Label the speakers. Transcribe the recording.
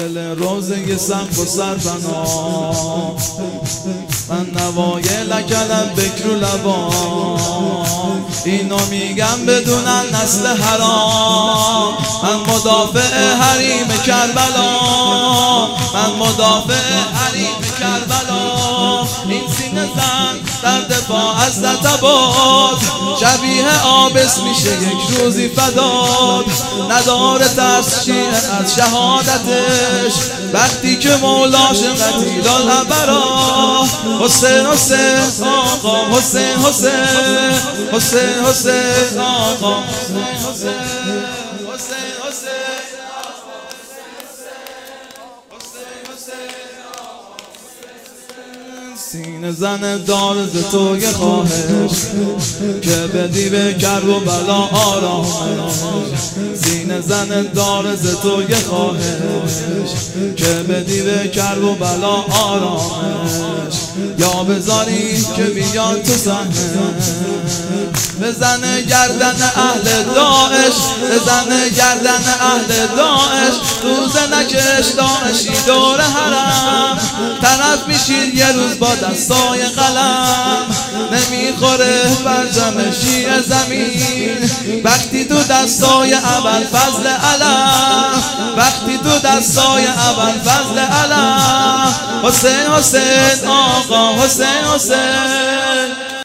Speaker 1: دل روزه سنگ و سربنا من نوای لکلم بکر لبا اینو میگم بدون نسل حرام من مدافع حریم کربلا من مدافع حریم کربلا این سینه زن در دفاع از تباد شبیه آبس میشه یک روزی فداد نداره ترس شیعه از شهادتش وقتی که مولاش قتیل الابرا حسین حسین آقا حسین حسین حسین حسین آقا حسین حسین حسین حسین سینه زن دار ز تو یه خواهش که بدی به کرب و بلا آرامش سینه زن دار ز تو یه خواهش که بدی به کرب و بلا آرامش یا بذاری که بیاد تو صحنه بزن گردن اهل داعش بزن گردن اهل داعش روز نکش داعشی دور حرم طرف میشید یه روز با دستای قلم نمیخوره برجم شیعه زمین وقتی تو دستای اول فضل علم وقتی تو دستای اول فضل علم حسین حسین آقا حسین حسین